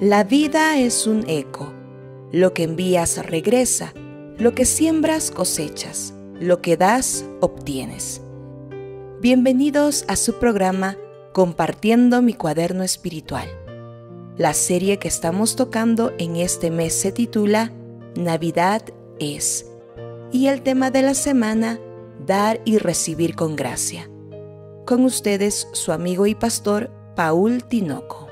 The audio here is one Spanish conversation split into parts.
La vida es un eco. Lo que envías regresa. Lo que siembras cosechas. Lo que das obtienes. Bienvenidos a su programa Compartiendo mi cuaderno espiritual. La serie que estamos tocando en este mes se titula Navidad es. Y el tema de la semana, dar y recibir con gracia. Con ustedes, su amigo y pastor, Paul Tinoco.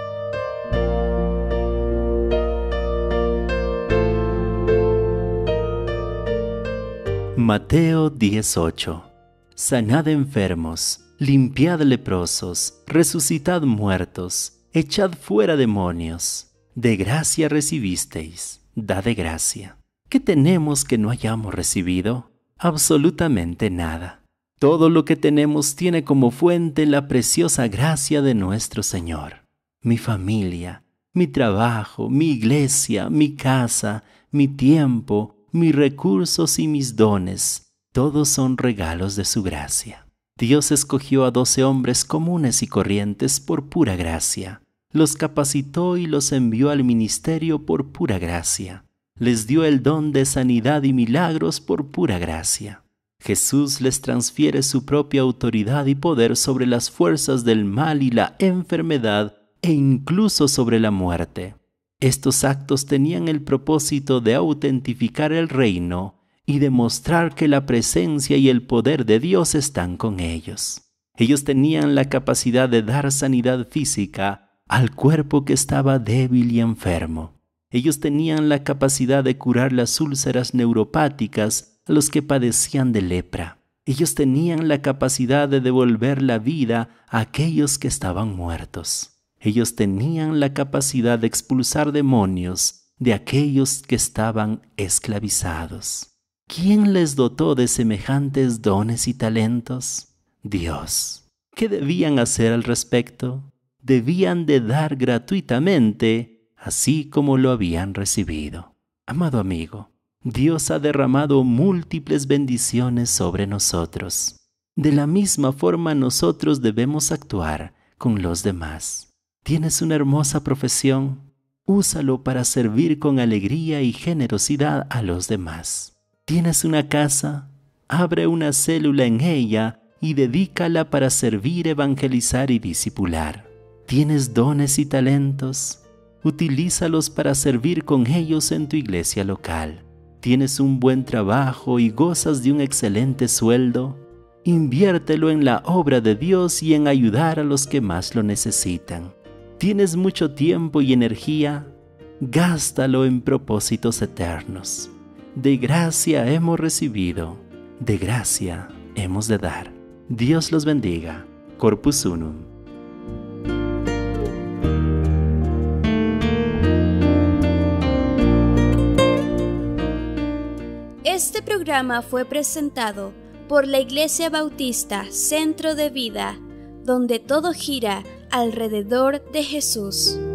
Mateo 18. Sanad enfermos, limpiad leprosos, resucitad muertos, echad fuera demonios. De gracia recibisteis, da de gracia. ¿Qué tenemos que no hayamos recibido? Absolutamente nada. Todo lo que tenemos tiene como fuente la preciosa gracia de nuestro Señor. Mi familia, mi trabajo, mi iglesia, mi casa, mi tiempo, mis recursos y mis dones, todos son regalos de su gracia. Dios escogió a 12 hombres comunes y corrientes por pura gracia. Los capacitó y los envió al ministerio por pura gracia. Les dio el don de sanidad y milagros por pura gracia. Jesús les transfiere su propia autoridad y poder sobre las fuerzas del mal y la enfermedad e incluso sobre la muerte. Estos actos tenían el propósito de autentificar el reino y demostrar que la presencia y el poder de Dios están con ellos. Ellos tenían la capacidad de dar sanidad física al cuerpo que estaba débil y enfermo. Ellos tenían la capacidad de curar las úlceras neuropáticas a los que padecían de lepra. Ellos tenían la capacidad de devolver la vida a aquellos que estaban muertos. Ellos tenían la capacidad de expulsar demonios de aquellos que estaban esclavizados. ¿Quién les dotó de semejantes dones y talentos? Dios. ¿Qué debían hacer al respecto? Debían de dar gratuitamente, así como lo habían recibido. Amado amigo, Dios ha derramado múltiples bendiciones sobre nosotros. De la misma forma nosotros debemos actuar con los demás. ¿Tienes una hermosa profesión? Úsalo para servir con alegría y generosidad a los demás. ¿Tienes una casa? Abre una célula en ella y dedícala para servir, evangelizar y discipular. ¿Tienes dones y talentos? Utilízalos para servir con ellos en tu iglesia local. ¿Tienes un buen trabajo y gozas de un excelente sueldo? Inviértelo en la obra de Dios y en ayudar a los que más lo necesitan. ¿Tienes mucho tiempo y energía? Gástalo en propósitos eternos. De gracia hemos recibido, de gracia hemos de dar. Dios los bendiga. Corpus Unum. Este programa fue presentado por la Iglesia Bautista Centro de Vida, donde todo gira alrededor de Jesús.